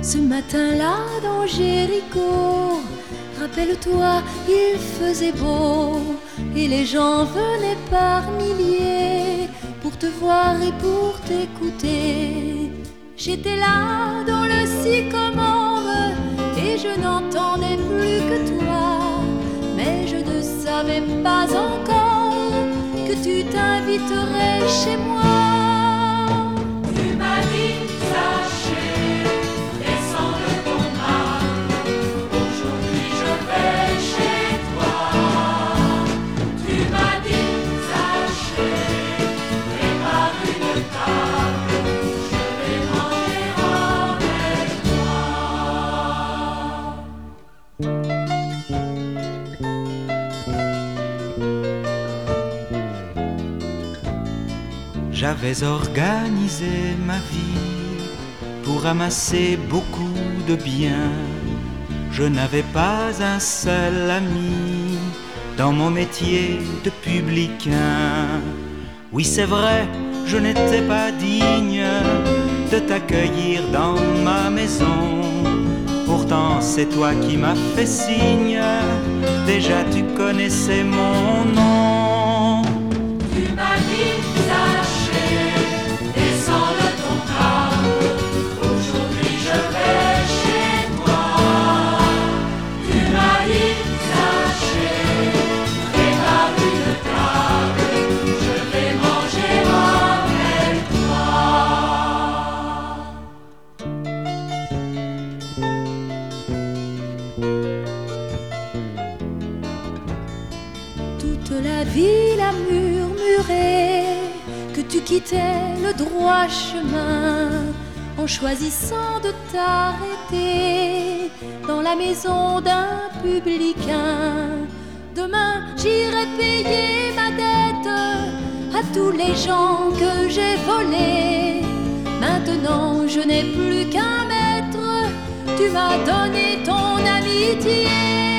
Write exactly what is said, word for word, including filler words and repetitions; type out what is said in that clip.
Ce matin-là dans Jéricho, rappelle-toi, il faisait beau et les gens venaient par milliers pour te voir et pour t'écouter. J'étais là dans le sycomore et je n'entendais plus que toi, mais je ne savais pas encore que tu t'inviterais chez moi. Tu m'as dit, sachez, descends de ton âne, aujourd'hui je vais chez toi. Tu m'as dit, sachez, prépare une table, je vais manger avec toi. J'avais organisé ma vie pour amasser beaucoup de biens. Je n'avais pas un seul ami dans mon métier de publicain. Oui, c'est vrai, je n'étais pas digne de t'accueillir dans ma maison. Pourtant, c'est toi qui m'as fait signe, déjà tu connaissais mon nom. Tu m'as dit, sachez, descends de ton trône, aujourd'hui je vais chez toi. Tu m'as dit, sachez, prépare une table, je vais manger avec toi. Toute la ville a murmuré que tu quittais le droit chemin en choisissant de t'arrêter dans la maison d'un publicain. Demain j'irai payer ma dette à tous les gens que j'ai volés. Maintenant je n'ai plus qu'un maître, tu m'as donné ton amitié.